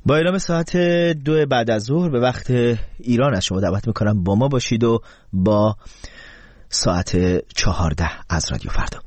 با اعلام ساعت 2 بعد از ظهر به وقت ایران از شما دعوت میکنم با ما باشید و با ساعت 14 از رادیو فردا.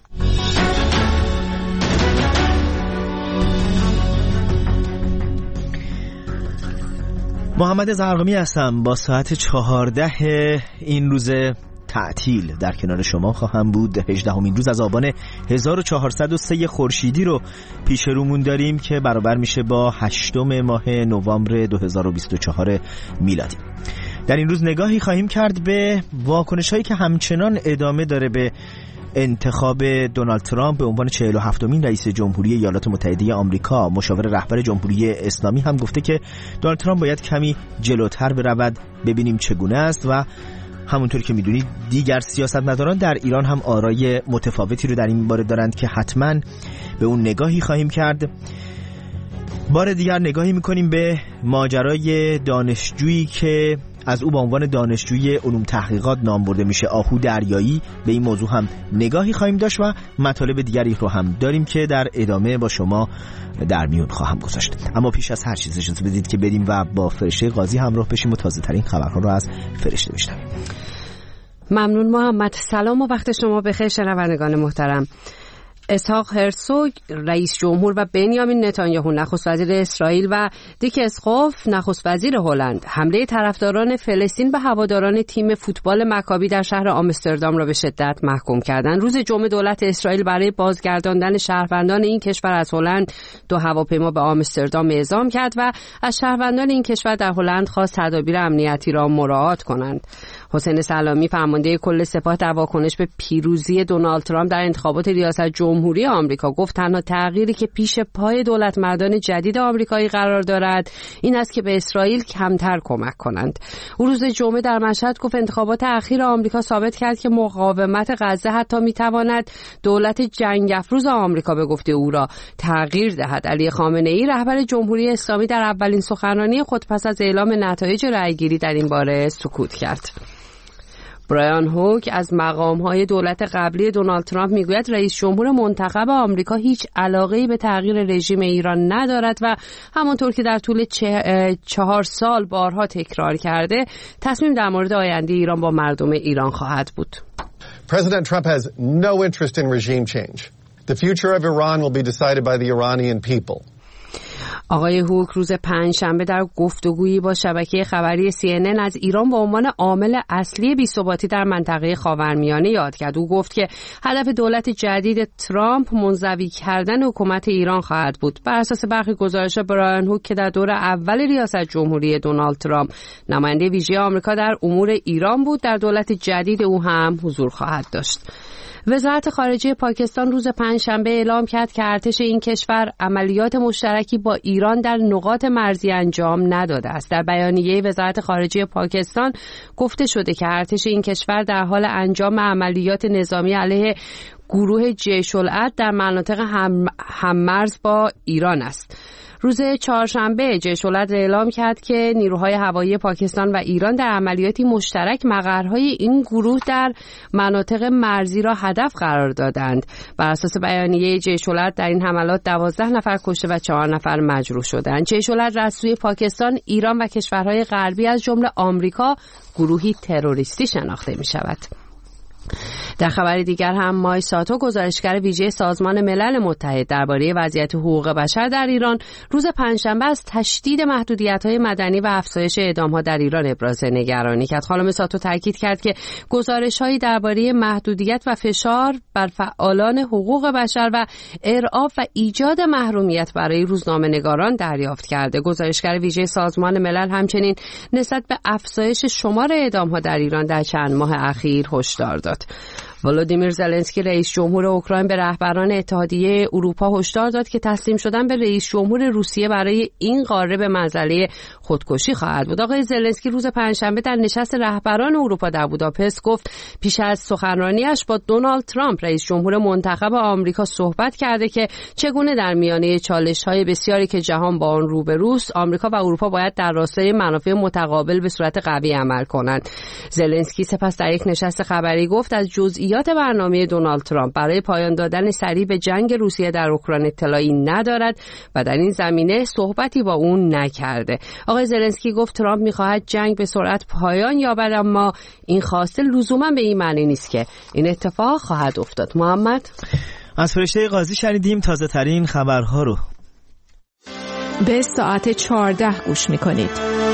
محمد زرقامی هستم. با ساعت 14 این روز تعطیل در کنار شما خواهم بود. 18مین روز از آبان 1403 خورشیدی رو پیش رومون داریم که برابر میشه با 8 ماه نوامبر 2024 میلادی. در این روز نگاهی خواهیم کرد به واکنش‌هایی که همچنان ادامه داره به انتخاب دونالد ترامپ به عنوان 47مین رئیس جمهوری ایالات متحده آمریکا. مشاور رهبر جمهوری اسلامی هم گفته که دونالد ترامپ باید کمی جلوتر برود، ببینیم چگونه است. و همونطور که میدونید دیگر سیاستمداران در ایران هم آرای متفاوتی رو در این باره دارند که حتما به اون نگاهی خواهیم کرد. بار دیگر نگاهی میکنیم به ماجرای دانشجویی که از او به عنوان دانشجوی علوم تحقیقات نام برده میشه، آهو دریایی. به این موضوع هم نگاهی خواهیم داشت و مطالب دیگری رو هم داریم که در ادامه با شما در میون خواهم گذاشت. اما پیش از هر چیز اجازه بدید که بریم و با فرشته قاضی همراه بشیم و تازه ترین خبرها رو از فرشته بشنویم. ممنون محمد. سلام و وقت شما بخیر شنوندگان محترم. اسحاق هرزوگ رئیس جمهور و بنیامین نتانیاهو نخست وزیر اسرائیل و دیک اسخوف نخست وزیر هلند حمله طرفداران فلسطین به هواداران تیم فوتبال مکابی در شهر آمستردام را به شدت محکوم کردند. روز جمعه دولت اسرائیل برای بازگرداندن شهروندان این کشور از هلند 2 هواپیما به آمستردام اعزام کرد و از شهروندان این کشور در هلند خواست تدابیر امنیتی را مراعات کنند. حسین سلامی فرمانده کل سپاه در واکنش به پیروزی دونالد ترامپ در انتخابات ریاست جمهوری آمریکا گفت تنها تغییری که پیش پای دولت مردان جدید آمریکایی قرار دارد این است که به اسرائیل کمتر کمک کنند. او روز جمعه در مشهد گفت انتخابات اخیر آمریکا ثابت کرد که مقاومت غزه حتی میتواند دولت جنگ افروز آمریکا به گفته او را تغییر دهد. علی خامنه‌ای رهبر جمهوری اسلامی در اولین سخنرانی خود پس از اعلام نتایج رأیگیری در این باره سکوت کرد. برایان هوک از مقام‌های دولت قبلی دونالد ترامپ میگوید رئیس جمهور منتخب آمریکا هیچ علاقه‌ای به تغییر رژیم ایران ندارد و همانطور که در طول 4 سال بارها تکرار کرده تصمیم در مورد آینده ایران با مردم ایران خواهد بود. President Trump has no interest in regime change. The future of Iran will be decided by the Iranian people. آقای هوک روز پنجشنبه در گفتگویی با شبکه خبری CNN از ایران به عنوان عامل اصلی بی‌ثباتی در منطقه خاورمیانه یاد کرد. او گفت که هدف دولت جدید ترامپ منزوی کردن حکومت ایران خواهد بود. بر اساس برخی گزارش‌ها برایان هوک که در دور اول ریاست جمهوری دونالد ترامپ نماینده ویژه آمریکا در امور ایران بود، در دولت جدید او هم حضور خواهد داشت. وزارت خارجه پاکستان روز پنجشنبه اعلام کرد که ارتش این کشور عملیات مشترکی با ایران در نقاط مرزی انجام نداده است. در بیانیه وزارت خارجه پاکستان گفته شده که ارتش این کشور در حال انجام عملیات نظامی علیه گروه جیش العدل در مناطق هممرز با ایران است. روز چهارشنبه جیش العدل اعلام کرد که نیروهای هوایی پاکستان و ایران در عملیاتی مشترک مقرهای این گروه در مناطق مرزی را هدف قرار دادند. بر اساس بیانیه جیش العدل در این حملات 12 نفر کشته و 4 نفر مجروح شدند. جیش العدل از سوی پاکستان، ایران و کشورهای غربی از جمله آمریکا گروهی تروریستی شناخته می شود. در خبر دیگر هم مای ساتو گزارشگر ویژه سازمان ملل متحد درباره وضعیت حقوق بشر در ایران روز پنجشنبه از تشدید محدودیت‌های مدنی و افزایش اعدام‌ها در ایران ابراز نگرانی کرد. خانم ساتو تاکید کرد که گزارش‌هایی درباره محدودیت و فشار بر فعالان حقوق بشر و ارعاب و ایجاد محرومیت برای روزنامه‌نگاران دریافت کرده. گزارشگر ویژه سازمان ملل همچنین نسبت به افزایش شمار اعدام‌ها در ایران در چند ماه اخیر هشدار داد. ولودیمیر زلنسکی رئیس جمهور اوکراین به رهبران اتحادیه اروپا هشدار داد که تسلیم شدن به رئیس جمهور روسیه برای این قاره به منزله خودکشی خواهد بود. آقای زلنسکی روز پنجشنبه در نشست رهبران اروپا در بوداپست گفت پیش از سخنرانیش با دونالد ترامپ رئیس جمهور منتخب آمریکا صحبت کرده که چگونه در میانه چالش‌های بسیاری که جهان با آن روبروست آمریکا و اروپا باید در راستای منافع متقابل به صورت قوی عمل کنند. زلنسکی سپس در یک نشست خبری گفت از جزئیات جزئیات برنامه دونالد ترامپ برای پایان دادن سریع به جنگ روسیه در اوکراین اطلاعی ندارد و در این زمینه صحبتی با اون نکرده. آقای زلنسکی گفت ترامپ می‌خواهد جنگ به سرعت پایان یابد، اما این خواسته لزوما به این معنی نیست که این اتفاق خواهد افتاد. محمد از فرشته قاضی شنیدیم تازه ترین خبرها رو. به ساعت 14 گوش میکنید.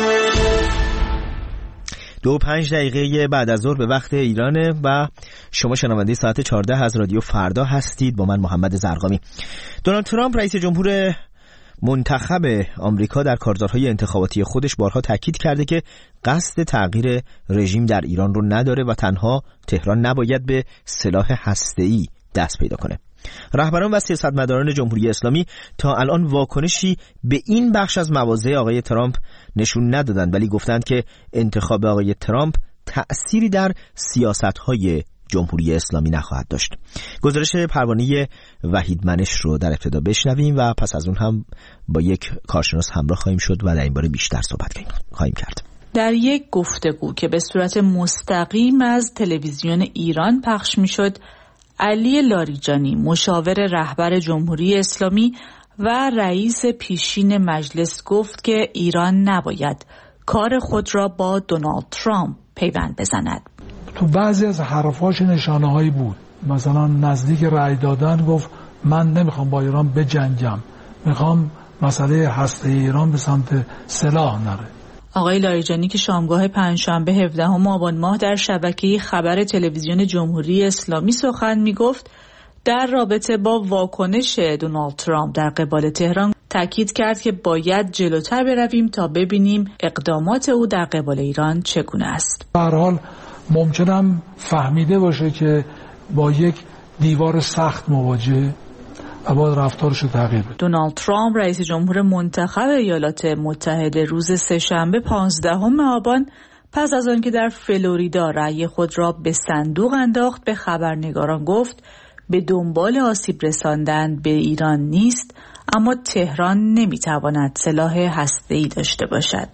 2:05 بعد از ظهر به وقت ایرانه و شما شنونده ساعت 14 از رادیو فردا هستید با من محمد زرقامی. دونالد ترامپ رئیس جمهور منتخب آمریکا در کارزارهای انتخاباتی خودش بارها تاکید کرده که قصد تغییر رژیم در ایران رو نداره و تنها تهران نباید به سلاح هسته‌ای دست پیدا کنه. رهبران و سیاستمداران جمهوری اسلامی تا الان واکنشی به این بخش از مواضع آقای ترامپ نشون ندادند، ولی گفتند که انتخاب آقای ترامپ تأثیری در سیاست‌های جمهوری اسلامی نخواهد داشت. گزارش پروانه وحید منش رو در ابتدا بشنویم و پس از اون هم با یک کارشناس همراه خواهیم شد و در این باره بیشتر صحبت خواهیم کرد. در یک گفتگو که به صورت مستقیم از تلویزیون ایران پخش می‌شد، علی لاریجانی مشاور رهبر جمهوری اسلامی و رئیس پیشین مجلس گفت که ایران نباید کار خود را با دونالد ترامپ پیوند بزند. تو بعضی از حرفاش نشانه‌هایی بود، مثلا نزدیک رأی دادن گفت من نمیخوام با ایران بجنگم، میخوام مسئله هسته ایران به سمت سلاح نره. آقای لاریجانی که شامگاه پنجشنبه 17 آبان ماه در شبکه خبر تلویزیون جمهوری اسلامی سخن میگفت، در رابطه با واکنش دونالد ترامپ در قبال تهران تاکید کرد که باید جلوتر برویم تا ببینیم اقدامات او در قبال ایران چگونه است. به هر حال ممکنم فهمیده باشه که با یک دیوار سخت مواجه و باید رفتارش رو تغییر بده. دونالد ترامپ رئیس جمهور منتخب ایالات متحده روز سه‌شنبه 15 آبان پس از آنکه در فلوریدا رأی خود را به صندوق انداخت به خبرنگاران گفت به دنبال آسیب رساندن به ایران نیست، اما تهران نمیتواند سلاح هسته‌ای داشته باشد.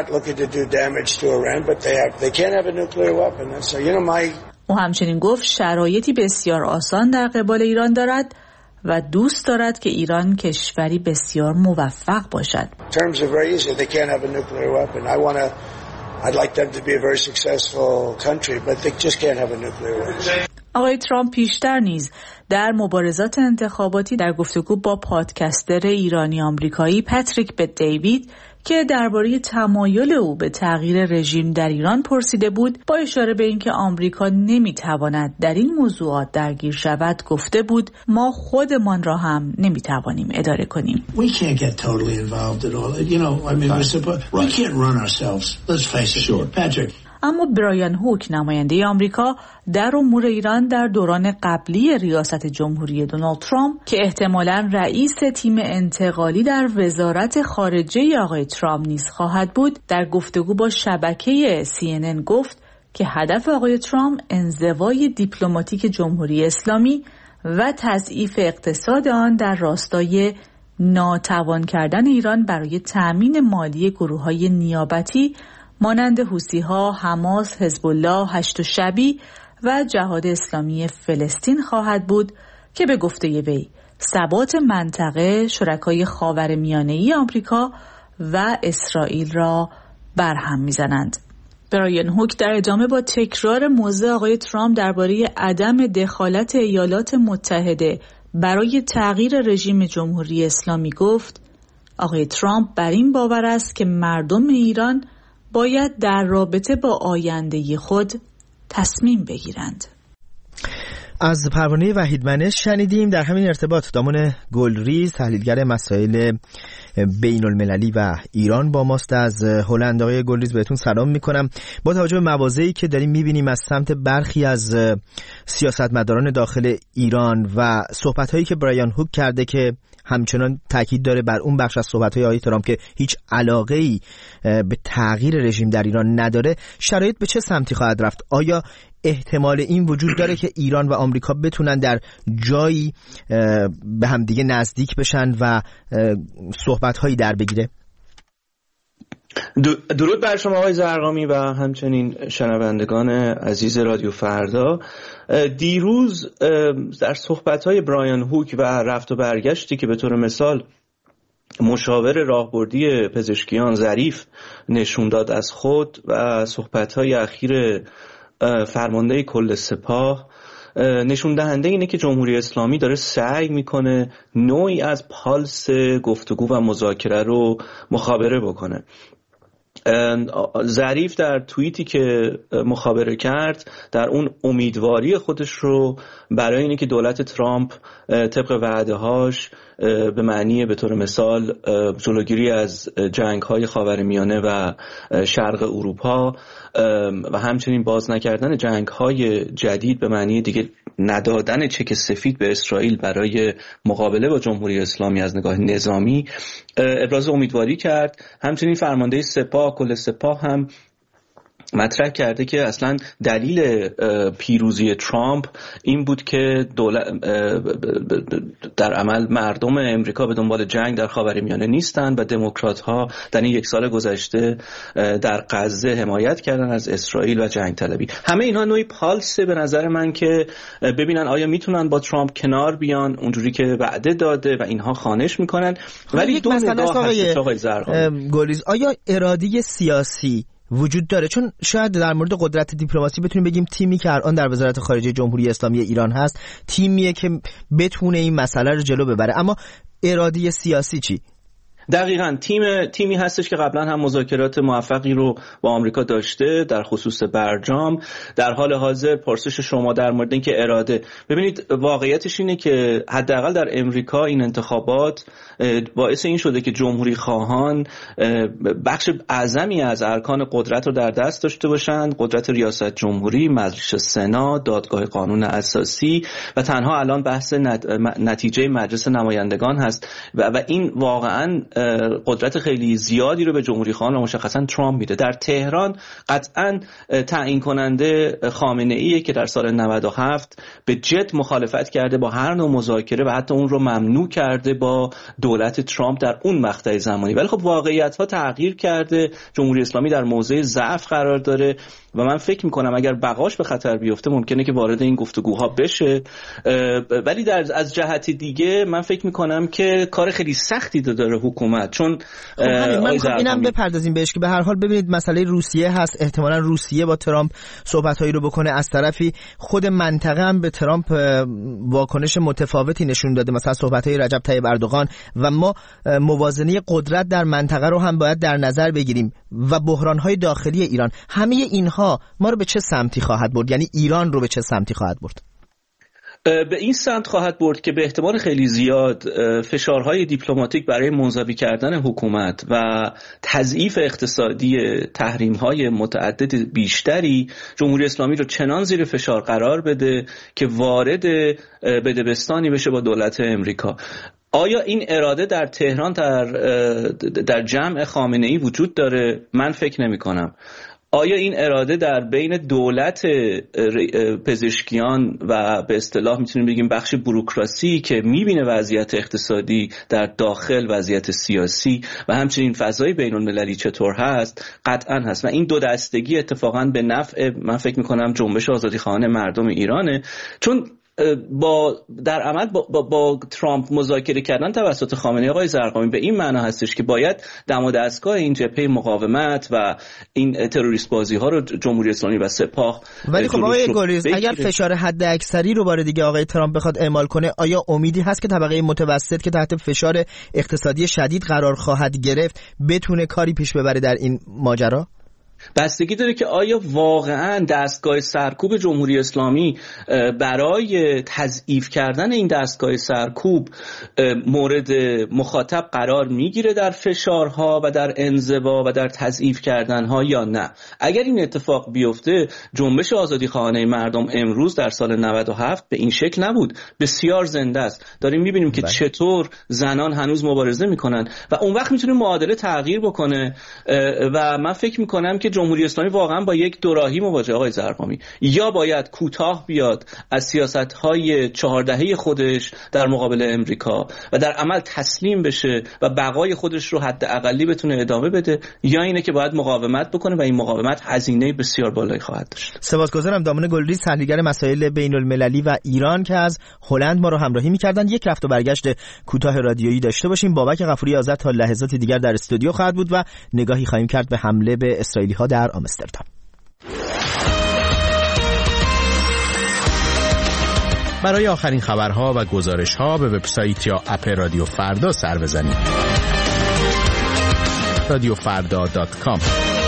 او همچنین گفت شرایطی بسیار آسان در قبال ایران دارد و دوست دارد که ایران کشوری بسیار موفق باشد. آقای ترامپ پیشتر نیز در مبارزات انتخاباتی در گفتگو با پادکستر ایرانی آمریکایی پاتریک بت دیوید که درباره تمایل او به تغییر رژیم در ایران پرسیده بود، با اشاره به اینکه آمریکا نمیتواند در این موضوعات درگیر شود گفته بود ما خودمان را هم نمیتوانیم اداره کنیم. We can't get totally involved at all. You know, I mean, we can't run ourselves. Let's face it. Sure. Patrick. اما برایان هوک نماینده آمریکا در امور ایران در دوران قبلی ریاست جمهوری دونالد ترامپ که احتمالاً رئیس تیم انتقالی در وزارت خارجه آقای ترامپ نیز خواهد بود، در گفتگو با شبکه CNN گفت که هدف آقای ترامپ انزوای دیپلماتیک جمهوری اسلامی و تضعیف اقتصاد آن در راستای ناتوان کردن ایران برای تأمین مالی گروه‌های نیابتی مانند حوثی‌ها، حماس، حزب الله، هشت شبی و جهاد اسلامی فلسطین خواهد بود که به گفته وی ثبات منطقه، شرکای خاورمیانه‌ای آمریکا و اسرائیل را برهم می‌زنند. برایان هوک در ادامه با تکرار موضع آقای ترامپ درباره عدم دخالت ایالات متحده برای تغییر رژیم جمهوری اسلامی گفت آقای ترامپ بر این باور است که مردم ایران باید در رابطه با آینده خود تصمیم بگیرند. از پروانه وحید منش شنیدیم. در همین ارتباط دامان گلریز تحلیلگر مسائل بین المللی و ایران با ماست از هلند. آقای گلریز بهتون سلام میکنم. با توجه به مواضعی که داریم میبینیم از سمت برخی از سیاستمداران داخل ایران و صحبت‌هایی که برایان هوک کرده که همچنان تاکید داره بر اون بخش از صحبت‌های آقای ترامپ که هیچ علاقه‌ای به تغییر رژیم در ایران نداره، شرایط به چه سمتی خواهد رفت؟ آیا احتمال این وجود داره که ایران و آمریکا بتونن در جایی به همدیگه نزدیک بشن و صحبت‌هایی در بگیره؟ درود بر شما آقای زرقامی و همچنین شنوندگان عزیز رادیو فردا. دیروز در صحبت‌های برایان هوک و رفت و برگشتی که به طور مثال مشاور راهبردی پزشکیان ظریف نشون داد از خود و صحبت‌های اخیر فرمانده کل سپاه نشون دهنده اینه که جمهوری اسلامی داره سعی میکنه نوعی از پالس گفتگو و مذاکره رو مخابره بکنه. ظریف در توییتی که مخابره کرد در اون امیدواری خودش رو برای اینه که دولت ترامپ طبق وعده‌هاش به معنی به طور مثال جلوگیری از جنگ‌های خاورمیانه و شرق اروپا و همچنین باز نکردن جنگ‌های جدید به معنی دیگه ندادن چک سفید به اسرائیل برای مقابله با جمهوری اسلامی از نگاه نظامی ابراز امیدواری کرد. همچنین فرمانده سپاه کل سپاه هم مطرح کرده که اصلا دلیل پیروزی ترامپ این بود که در عمل مردم امریکا به دنبال جنگ در خاورمیانه نیستند و دموکرات ها در این یک سال گذشته در غزه حمایت کردن از اسرائیل و جنگ طلبی. همه اینها نوعی پالسه به نظر من که ببینن آیا میتونن با ترامپ کنار بیان اونجوری که وعده داده و اینها خانش میکنن. ولی دو نگاه هست آقای زرقامی. گلیز، آیا اراده سیاسی وجود داره؟ چون شاید در مورد قدرت دیپلماسی بتونیم بگیم تیمی که الان در وزارت خارجه جمهوری اسلامی ایران هست تیمیه که بتونه این مسئله رو جلو ببره، اما اراده سیاسی چی؟ دقیقاً تیمی هستش که قبلا هم مذاکرات موفقی رو با آمریکا داشته در خصوص برجام. در حال حاضر پرسش شما در مورد اینکه اراده، ببینید واقعیتش اینه که حداقل در امریکا این انتخابات باعث این شده که جمهوری خواهان بخش اعظمی از ارکان قدرت رو در دست داشته باشند، قدرت ریاست جمهوری، مجلس سنا، دادگاه قانون اساسی و تنها الان بحث نتیجه مجلس نمایندگان هست و این واقعاً قدرت خیلی زیادی رو به جمهوری خواهان و مشخصا ترامپ میده. در تهران قطعاً تعیین کننده خامنه‌ایه که در سال 97 به جد مخالفت کرده با هر نوع مذاکره و حتی اون رو ممنوع کرده با دولت ترامپ در اون مقطع زمانی. ولی خب واقعیت‌ها تغییر کرده، جمهوری اسلامی در موضع ضعف قرار داره و من فکر میکنم اگر بقاش به خطر بیفته ممکنه که وارد این گفتگوها بشه. ولی از جهت دیگه من فکر میکنم که کار خیلی سختی داره حکومت، چون اینم بپردازیم بهش که به هر حال ببینید مسئله روسیه هست، احتمالاً روسیه با ترامپ صحبت‌هایی رو بکنه، از طرفی خود منطقه هم به ترامپ واکنش متفاوتی نشون داده، مثلا صحبت‌های رجب طیب اردوغان، و ما موازنه قدرت در منطقه رو هم باید در نظر بگیریم و بحران‌های داخلی ایران. همه اینها ما رو به چه سمتی خواهد برد؟ یعنی ایران رو به چه سمتی خواهد برد؟ به این سمت خواهد برد که به احتمال خیلی زیاد فشارهای دیپلماتیک برای منزوی کردن حکومت و تضعیف اقتصادی تحریم‌های متعدد بیشتری جمهوری اسلامی رو چنان زیر فشار قرار بده که وارد بدبستانی بشه با دولت امریکا. آیا این اراده در تهران در جمع خامنه‌ای وجود داره؟ من فکر نمی‌کنم. آیا این اراده در بین دولت پزشکیان و به اصطلاح میتونیم بگیم بخش بوروکراسی که میبینه وضعیت اقتصادی در داخل، وضعیت سیاسی و همچنین فضای بین المللی چطور هست؟ قطعا هست و این دو دستگی اتفاقا به نفع من فکر میکنم جنبش آزادیخواهان مردم ایرانه، چون در عمل با ترامپ مذاکره کردن توسط خامنه‌ای آقای زرقامی به این معنا هستش که باید دم و دستگاه این جبهه مقاومت و این تروریست بازی ها رو جمهوری اسلامی و سپاه. ولی خب آقای گلیز اگر فشار حد اکثری رو بار دیگه آقای ترامپ بخواد اعمال کنه، آیا امیدی هست که طبقه متوسط که تحت فشار اقتصادی شدید قرار خواهد گرفت بتونه کاری پیش ببره در این ماجرا؟ بستگی داره که آیا واقعا دستگاه سرکوب جمهوری اسلامی برای تضعیف کردن این دستگاه سرکوب مورد مخاطب قرار میگیره در فشارها و در انزوا و در تضعیف کردنها یا نه. اگر این اتفاق بیفته، جنبش آزادیخواهانه مردم امروز در سال 97 به این شکل نبود، بسیار زنده است. داریم میبینیم که چطور زنان هنوز مبارزه میکنن و اون وقت میتونه معادله تغییر بکنه و من فکر میکنم که جمهوری اسلامی واقعا با یک دوراهی مواجه آقای زرقامی، یا باید کوتاه بیاد از سیاست‌های 4 دهه خودش در مقابل امریکا و در عمل تسلیم بشه و بقای خودش رو حداقلی بتونه ادامه بده، یا اینه که باید مقاومت بکنه و این مقاومت هزینه بسیار بالایی خواهد داشت. سپاسگزارم دامون گلریز، تحلیلگر مسائل بین‌المللی و ایران که از هلند ما رو همراهی می‌کردن. یک رفت و برگشت کوتاه رادیویی داشته باشیم. بابک غفوری آزاد تا لحظات دیگر در استودیو خواهد بود و نگاهی خواهیم کرد به حمله به اسرائیلی‌ها در آمستردام. برای آخرین خبرها و گزارش‌ها به وبسایت یا اپ رادیو فردا سر بزنید. radiofarda.com.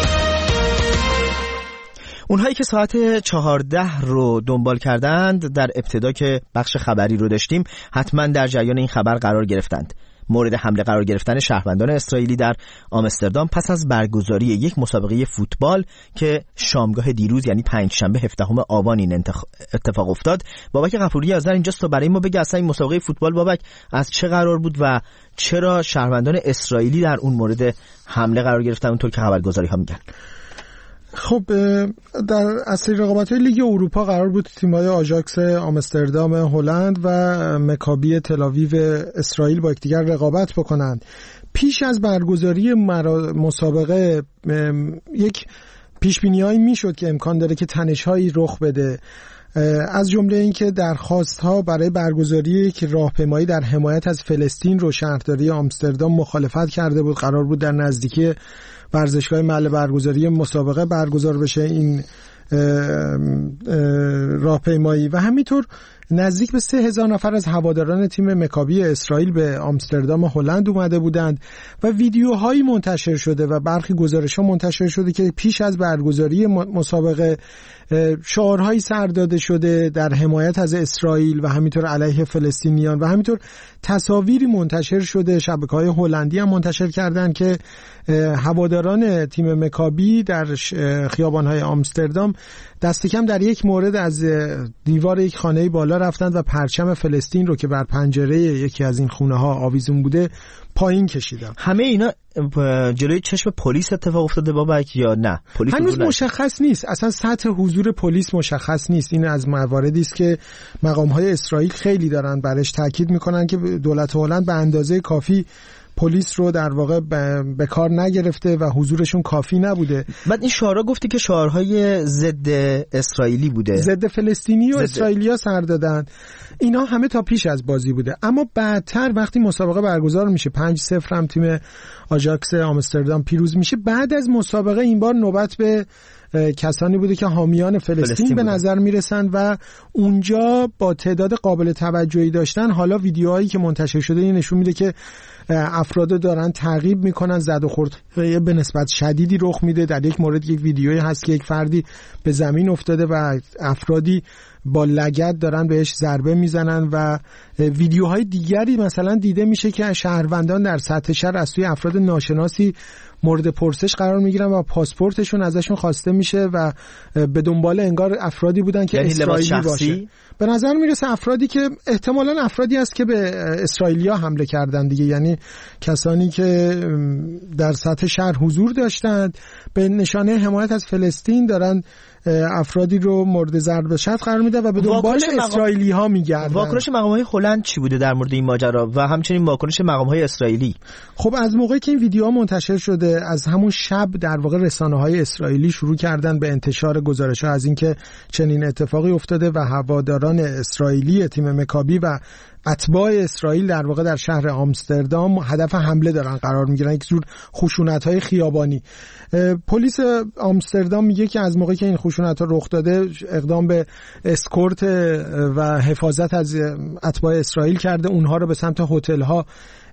اونهایی که ساعت 14 رو دنبال کردند در ابتدا که بخش خبری رو داشتیم حتما در جریان این خبر قرار گرفتند. مورد حمله قرار گرفتن شهروندان اسرائیلی در آمستردام پس از برگزاری یک مسابقه فوتبال که شامگاه دیروز یعنی پنجشنبه 17 آبان این اتفاق افتاد. بابک غفوری آذر اینجاست تا برای ما بگه اصلا این مسابقه فوتبال بابک از چه قرار بود و چرا شهروندان اسرائیلی در اون مورد حمله قرار گرفتن اونطور که خبرگزاری‌ها میگن. خب در اصلی رقابت‌های لیگ اروپا قرار بود تیم‌های آژاکس آمستردام هلند و مکابی تل‌آویو اسرائیل با یکدیگر رقابت بکنند. پیش از برگزاری مسابقه یک پیش‌بینی‌هایی میشد که امکان داره که تنش‌هایی رخ بده، از جمله اینکه درخواست‌ها برای برگزاری یک راهپیمایی در حمایت از فلسطین رو شهرداری آمستردام مخالفت کرده بود. قرار بود در نزدیکی ورزشگاه محل برگزاری مسابقه برگزار بشه این راهپیمایی و همینطور نزدیک به 3000 نفر از هواداران تیم مکابی اسرائیل به آمستردام هلند اومده بودند و ویدیوهایی منتشر شده و برخی گزارش‌ها منتشر شده که پیش از برگزاری مسابقه شعارهایی سر داده شده در حمایت از اسرائیل و همینطور علیه فلسطینیان و همینطور تصاویری منتشر شده. شبکه‌های هلندی هم منتشر کردند که هواداران تیم مکابی در خیابان‌های آمستردام دست کم در یک مورد از دیوار یک خانه بالا رفتند و پرچم فلسطین رو که بر پنجره یکی از این خونه‌ها آویزون بوده پایین کشیدن. همه اینا جلوی چشم پلیس اتفاق افتاده بابک یا نه؟ هنوز مشخص نیست، اصلا سطح حضور پلیس مشخص نیست. این از مواردی است که مقام‌های اسرائیل خیلی دارن برش تاکید میکنن که دولت هلند به اندازه کافی پلیس رو در واقع به کار نگرفته و حضورشون کافی نبوده. بعد این شعارها گفتی که شعارهای ضد اسرائیلی بوده، ضد فلسطینی و اسرائیلیا سر دادن. اینا همه تا پیش از بازی بوده، اما بعدتر وقتی مسابقه برگزار میشه 5-0 هم تیم آژاکس آمستردام پیروز میشه، بعد از مسابقه این بار نوبت به کسانی بوده که حامیان فلسطین به نظر میرسن و اونجا با تعداد قابل توجهی داشتن. حالا ویدیوهایی که منتشر شده این نشون میده که افراد دارن تعقیب میکنن، زد و خورد به نسبت شدیدی رخ میده. در یک مورد یک ویدیویی هست که یک فردی به زمین افتاده و افرادی با لگد دارن بهش ضربه میزنن و ویدیوهای دیگری مثلا دیده میشه که شهروندان در سطح شهر از سوی افراد ناشناسی مورد پرسش قرار میگیرن و پاسپورتشون ازشون خواسته میشه و به دنبال انگار افرادی بودن که اسرائیلی باشه. به نظر میرسه افرادی که احتمالاً افرادی است که به اسرائیلیا حمله کردن دیگه، یعنی کسانی که در سطح شهر حضور داشتند به نشانه حمایت از فلسطین دارن افرادی رو مورد ضرب شدید قرار میده و به دنبال اسرائیلی ها میگردن. واکنش مقام‌های هلند چی بوده در مورد این ماجرا و همچنین واکنش مقام‌های اسرائیلی؟ خب از موقعی که این ویدیوها منتشر شده از همون شب در واقع رسانه‌های اسرائیلی شروع کردن به انتشار گزارش‌ها از اینکه چنین اتفاقی افتاده و هواداران اسرائیلی تیم مکابی و اتباع اسرائیل در واقع در شهر آمستردام هدف حمله دارن قرار میگیرن، یک جور خشونت‌های خیابانی. پلیس آمستردام میگه که از موقعی که این خشونت‌ها رخ داده اقدام به اسکورت و حفاظت از اتباع اسرائیل کرده، اونها رو به سمت هتل‌ها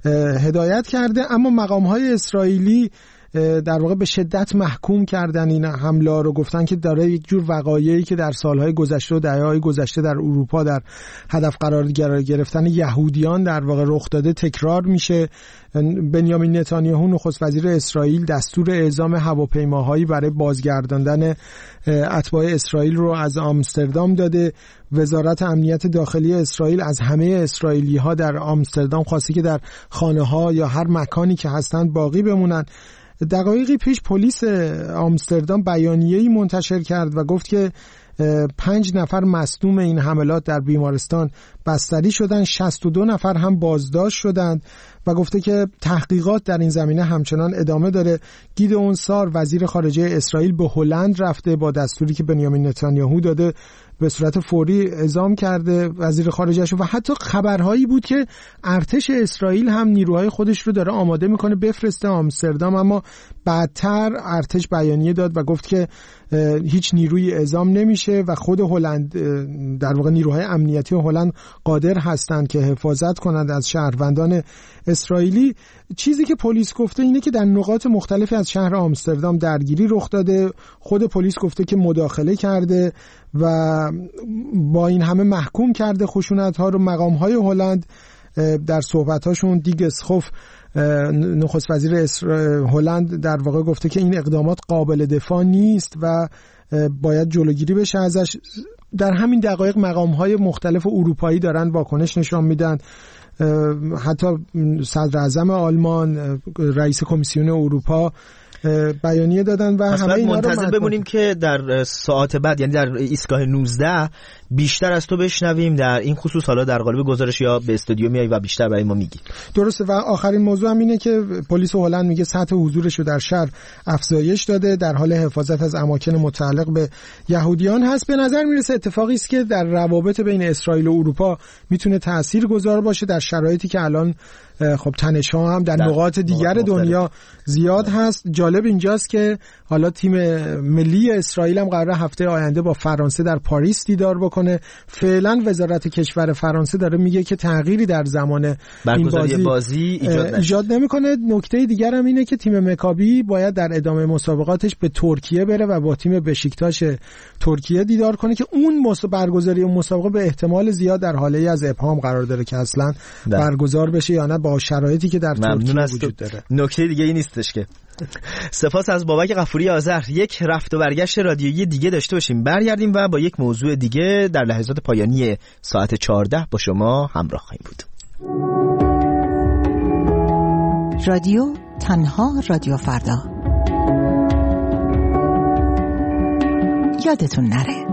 هدایت کرده، اما مقام‌های اسرائیلی در واقع به شدت محکوم کردن این حمله رو، گفتن که داره یک جور وقایعی که در سالهای گذشته و دهه‌های گذشته در اروپا در هدف قرار گرفتن یهودیان در واقع رخ داده تکرار میشه. بنیامین نتانیاهو نخست وزیر اسرائیل دستور اعزام هواپیماهایی برای بازگرداندن اتباع اسرائیل رو از آمستردام داده. وزارت امنیت داخلی اسرائیل از همه اسرائیلی‌ها در آمستردام خواسته که در خانه‌ها یا هر مکانی که هستند باقی بمونن. دقایقی پیش پلیس آمستردام بیانیه‌ای منتشر کرد و گفت که 5 نفر مصدوم این حملات در بیمارستان بستری شدند، 62 نفر هم بازداشت شدند و گفته که تحقیقات در این زمینه همچنان ادامه داره. گیدئون سار وزیر خارجه اسرائیل به هلند رفته، با دستوری که بنیامین نتانیاهو داده به صورت فوری اعزام کرده وزیر خارجه‌اش و حتی خبرهایی بود که ارتش اسرائیل هم نیروهای خودش رو داره آماده میکنه بفرسته آمستردام، اما بعدتر ارتش بیانیه داد و گفت که هیچ نیروی اعزام نمیشه و خود هلند، در واقع نیروهای امنیتی هلند قادر هستند که حفاظت کنند از شهروندان اسرائیلی. چیزی که پلیس گفته اینه که در نقاط مختلفی از شهر آمستردام درگیری رخ داده. خود پلیس گفته که مداخله کرده و با این همه محکوم کرده خشونت‌ها رو. مقام‌های هلند در صحبت‌هاشون دیگ اسخوف نخست وزیر هلند در واقع گفته که این اقدامات قابل دفاع نیست و باید جلوگیری بشه ازش. در همین دقایق مقام‌های مختلف اروپایی دارن واکنش نشان میدن. حتی صدر اعظم آلمان، رئیس کمیسیون اروپا بیانیه دادن و همه اینا رو منتظر بمونیم که در ساعت بعد، یعنی در ایستگاه 19 بیشتر از تو بشنویم در این خصوص. حالا در قالب گزارش یا به استودیو میای و بیشتر برای ما میگی. درسته. و آخرین موضوع هم اینه که پلیس هلند میگه سطح حضورش رو در شهر افزایش داده، در حال حفاظت از اماکن متعلق به یهودیان هست. به نظر میرسه اتفاقی است که در روابط بین اسرائیل و اروپا میتونه تاثیرگذار باشه در شرایطی که الان خب تنش‌ها هم در نقاط دیگر دنیا زیاد هست. جالب اینجاست که حالا تیم ملی اسرائیل هم قراره هفته آینده با فرانسه در پاریس دیدار بکنه. فعلا وزارت کشور فرانسه داره میگه که تغییری در زمان این بازی ایجاد نمیکنه. نکته دیگر هم اینه که تیم مکابی باید در ادامه مسابقاتش به ترکیه بره و با تیم بشیکتاش ترکیه دیدار کنه که اون برگزاری اون مسابقه به احتمال زیاد در حاله از ابهام قرار داره که اصلا برگزار بشه یا نه با شرایطی که در ترکیه وجود داره. نکته دیگه ای نیستش که سپاس از بابک غفوری آذر. یک رفت و برگشت رادیویی دیگه داشته باشیم، برگردیم و با یک موضوع دیگه در لحظات پایانی ساعت 14 با شما همراه خواهیم بود. رادیو تنها رادیو فردا، یادتون نره.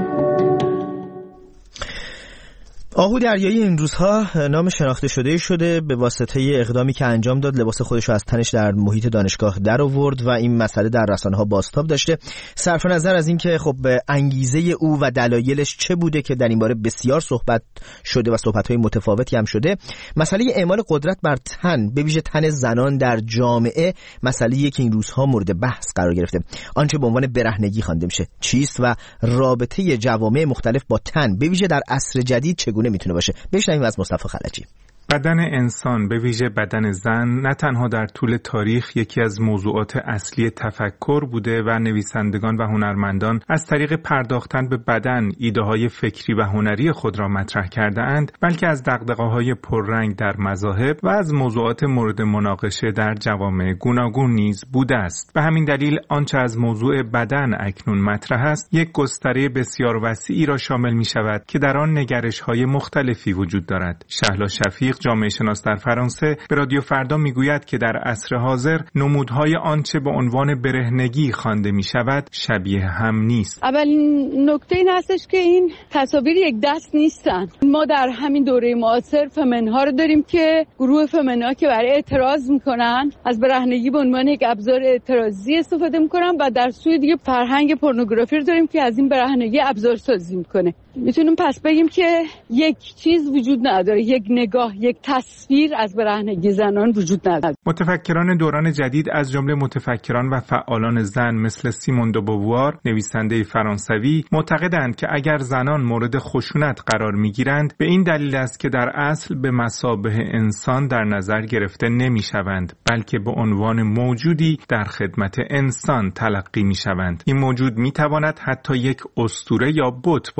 آهو دریایی این روزها نام شناخته شده به واسطه اقدامی که انجام داد، لباس خودش رو از تنش در محیط دانشگاه در آورد و این مسئله در رسانه‌ها بازتاب داشته. صرف نظر از این که خب انگیزه او و دلایلش چه بوده که در این باره بسیار صحبت شده و صحبت‌های متفاوتی هم شده، مسئله اعمال قدرت بر تن، به ویژه تن زنان در جامعه، مسئله‌ای که این روزها مورد بحث قرار گرفته. آنچه به عنوان برهنگی خوانده میشه چیست و رابطه جوامع مختلف با تن، به ویژه در عصر جدید چگونه میتونه باشه؟ بشنویم از مصطفی خلجی. بدن انسان، به ویژه بدن زن، نه تنها در طول تاریخ یکی از موضوعات اصلی تفکر بوده و نویسندگان و هنرمندان از طریق پرداختن به بدن ایده‌های فکری و هنری خود را مطرح کرده‌اند، بلکه از دغدغه‌های پررنگ در مذاهب و از موضوعات مورد مناقشه در جوامع گوناگون نیز بوده است. به همین دلیل آنچه از موضوع بدن اکنون مطرح است، یک گستره بسیار وسیعی را شامل می‌شود که در آن نگرش‌های مختلفی وجود دارد. شهلا شفیق، جامعه شناس در فرانسه، به رادیو فردا میگوید که در عصر حاضر نمودهای آنچه به عنوان برهنگی خوانده می شود شبیه هم نیست. اولین نکته این هستش که این تصاویر یک دست نیستن. ما در همین دوره معاصر فمنها رو داریم که گروه فمنها که برای اعتراض میکنن از برهنگی به عنوان یک ابزار اعتراضی استفاده میکنن و در سوی دیگه فرهنگ پورنوگرافی رو داریم که از این برهنگی ابزار سازی میکنه. میتونیم پس بگیم که یک چیز وجود نداره، یک نگاه، یک تصویر از برهنگی زنان وجود نداره. متفکران دوران جدید از جمله متفکران و فعالان زن مثل سیمون دو بووار، نویسنده فرانسوی، معتقدند که اگر زنان مورد خشونت قرار میگیرند به این دلیل است که در اصل به مثابه انسان در نظر گرفته نمیشوند، بلکه به عنوان موجودی در خدمت انسان تلقی میشوند. این موجود میتواند حتی یک اسطوره یا بت باشد،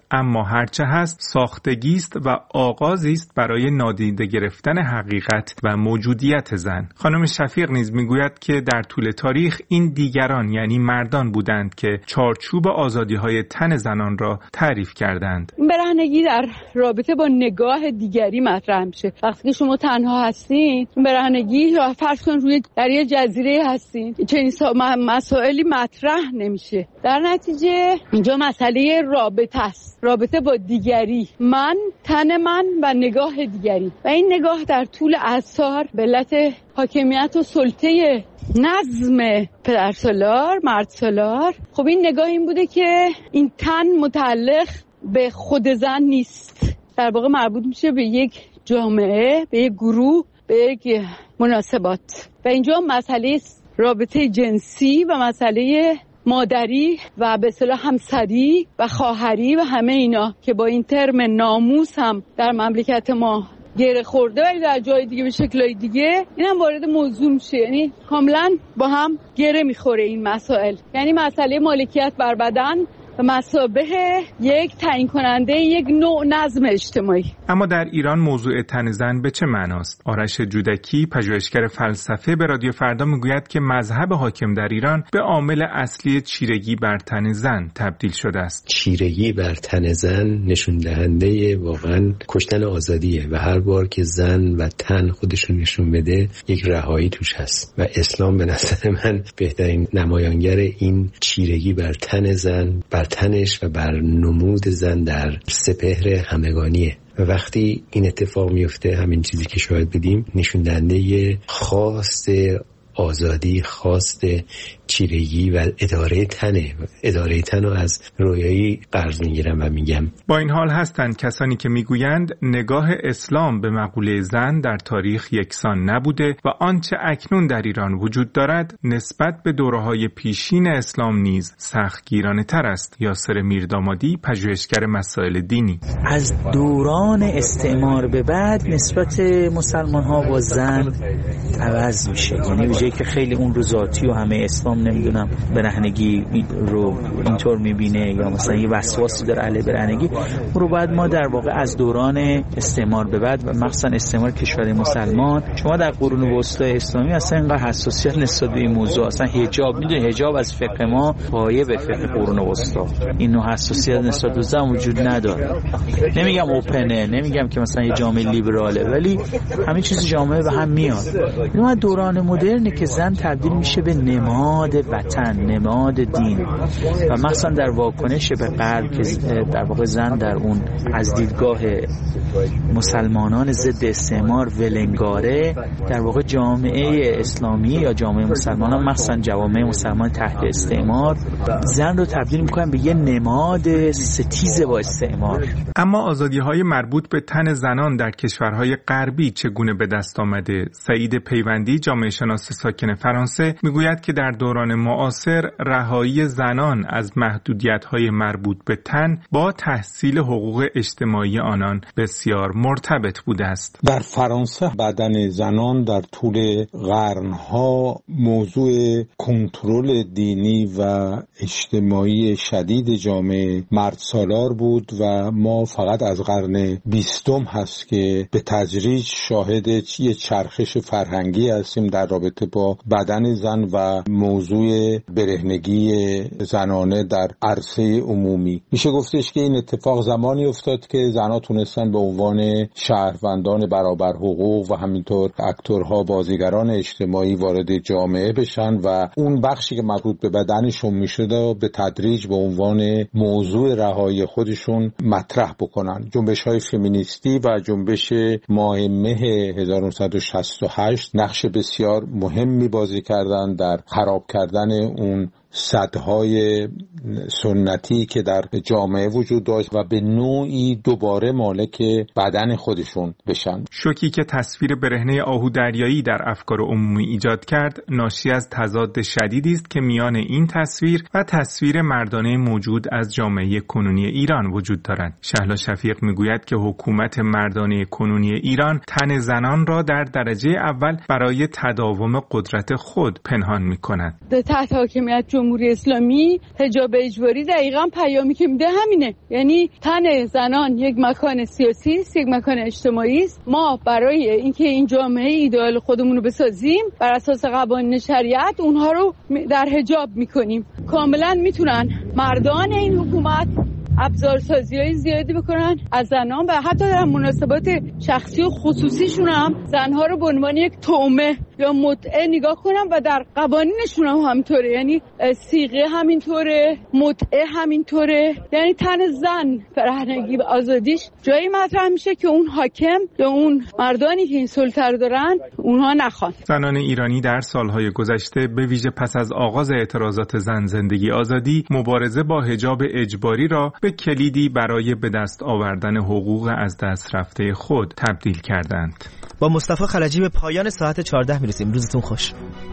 اما هرچه هست ساختگی است و آغازی است برای نادیده گرفتن حقیقت و موجودیت زن. خانم شفیق نیز میگوید که در طول تاریخ این دیگران یعنی مردان بودند که چارچوب آزادی‌های تن زنان را تعریف کردند. برهنگی در رابطه با نگاه دیگری مطرح میشه. وقتی که شما تنها هستین، برهنگی یا فرض کن روی در یه جزیره هستین، چنین مسائلی مطرح نمیشه. در نتیجه اینجا مسئله رابطه است، رابطه با دیگری، من، تن من و نگاه دیگری. و این نگاه در طول عصر به علت حاکمیت و سلطه نظم پدرسالار، مردسالار، خب این نگاه این بوده که این تن متعلق به خود زن نیست، در واقع مربوط میشه به یک جامعه، به یک گروه، به یک مناسبات. و اینجا مسئله رابطه جنسی و مسئله مادری و به اصطلاح همسری و خواهری و همه اینا که با این ترم ناموس هم در مملکت ما گره خورده ولی در جای دیگه به شکلای دیگه اینم وارد موضوع میشه. یعنی کاملا با هم گره میخوره این مسائل. یعنی مسئله مالکیت بر بدن و مثابه یک تعیین کننده یک نوع نظم اجتماعی. اما در ایران موضوع تن زن به چه معناست؟ آرش جودکی پژوهشگر فلسفه به رادیو فردا میگوید که مذهب حاکم در ایران به عامل اصلی چیرگی بر تن زن تبدیل شده است. چیرگی بر تن زن نشون دهنده واقعا کشتن آزادیه و هر بار که زن و تن خودشون نشون بده یک رهایی توش هست و اسلام به نظر من بهترین نمایانگر این چیرگی بر تن زن، بر تنش و بر نمود زن در سپهر همگانیه. و وقتی این اتفاق میفته، همین چیزی که شاهد بدیم، نشون دهنده خواست آزادی، خواست چیرگی و اداره تن رو از رویایی قرض میگیرم و میگم. با این حال هستند کسانی که میگویند نگاه اسلام به مقوله زن در تاریخ یکسان نبوده و آنچه اکنون در ایران وجود دارد نسبت به دوره‌های پیشین اسلام نیز سختگیرانه تر است. یاسر میردامادی پژوهشگر مسائل دینی: از دوران استعمار به بعد نسبت مسلمان‌ها با زن عوض میشه. یعنی ویژه که خیلی اون رو ذاتی و همه اسلام نمیدونم برهنگی رو اینطور میبینه یا مثلا یه وسواسی داره علیه برهنگی، اون رو باید ما در واقع از دوران استعمار به بعد و مخصوصا استعمار کشور مسلمان، شما در قرون وسطای اسلامی اصلا اینقدر حساسیت نسبت به این موضوع، اصلا حجاب، میدونی حجاب از فقه ما پایه به فقه قرون وسطا، این نوع حساسیت نسبت به زن وجود نداره. نمیگم اوپنه، نمیگم که مثلا یه جامعه لیبراله، ولی همین چیز جامعه به هم میاد. این دوران مدرنه که زن تبدیل میشه به نماد وطن، نماد دین و مثلا در واکنش به غرب که در واقع زن در اون از دیدگاه مسلمانان ضد استعمار ولنگاره، در واقع جامعه اسلامی یا جامعه مسلمانان مثلا جوامع مسلمان تحت استعمار زن رو تبدیل میکنن به یه نماد ستیز با استعمار. اما آزادی‌های مربوط به تن زنان در کشورهای غربی چگونه به دست آمده؟ سعید پیوندی جامعه شناس ساکن فرانسه میگوید که در دوران معاصر رهایی زنان از محدودیت‌های مربوط به تن با تحصیل حقوق اجتماعی آنان بسیار مرتبط بوده است. در فرانسه بدن زنان در طول قرنها موضوع کنترل دینی و اجتماعی شدید جامعه مردسالار بود و ما فقط از قرن 20 هست که به تدریج شاهد یه چرخش فرهنگی هستیم در رابطه با بدن زن و موضوع برهنگی زنانه در عرصه عمومی. میشه گفتش که این اتفاق زمانی افتاد که زنها تونستن به عنوان شهروندان برابر حقوق و همینطور اکتورها، بازیگران اجتماعی وارد جامعه بشن و اون بخشی که مربوط به بدنشون میشده به تدریج به عنوان موضوع رهایی خودشون مطرح بکنن. جنبش‌های فمینیستی و جنبش ماه مه 1968 نقش بسیار مهمی بازی کردن در خراب کردن اون سدهای سنتی که در جامعه وجود داشت و به نوعی دوباره مالک بدن خودشون بشن. شوکی که تصویر برهنه آهو دریایی در افکار عمومی ایجاد کرد ناشی از تضاد شدیدی است که میان این تصویر و تصویر مردانه موجود از جامعه کنونی ایران وجود دارد. شهلا شفیق میگوید که حکومت مردانه کنونی ایران تن زنان را در درجه اول برای تداوم قدرت خود پنهان میکند. تحت حاکمیت جمهوری اسلامی حجاب اجباری دقیقاً پیامی که میده همینه، یعنی تن زنان یک مکان سیاسی است، یک مکان اجتماعی است. ما برای اینکه این جامعه ایدئال خودمون رو بسازیم بر اساس قوانین شریعت اونها رو در حجاب میکنیم. کاملا میتونن مردان این حکومت ابزارسازی‌های زیادی بکنن از زنان و حتی در مناسبات شخصی و خصوصیشون هم زنها رو به عنوان یک طعمه یا متعه نگاه کنن و در قوانینشون هم همینطوره، یعنی صیغه همینطوره، متعه همینطوره، یعنی تن زن برهنگی و آزادیش جایی مطرح میشه که اون حاکم یا اون مردانی که این سلطه رو دارن اونها نخوان. زنان ایرانی در سالهای گذشته به ویژه پس از آغاز اعتراضات زن زندگی آزادی مبارزه با حجاب اجباری را به کلیدی برای به دست آوردن حقوق از دست رفته خود تبدیل کردند. با مصطفی خلجی به پایان ساعت 14 میرسیم. روزتون خوش.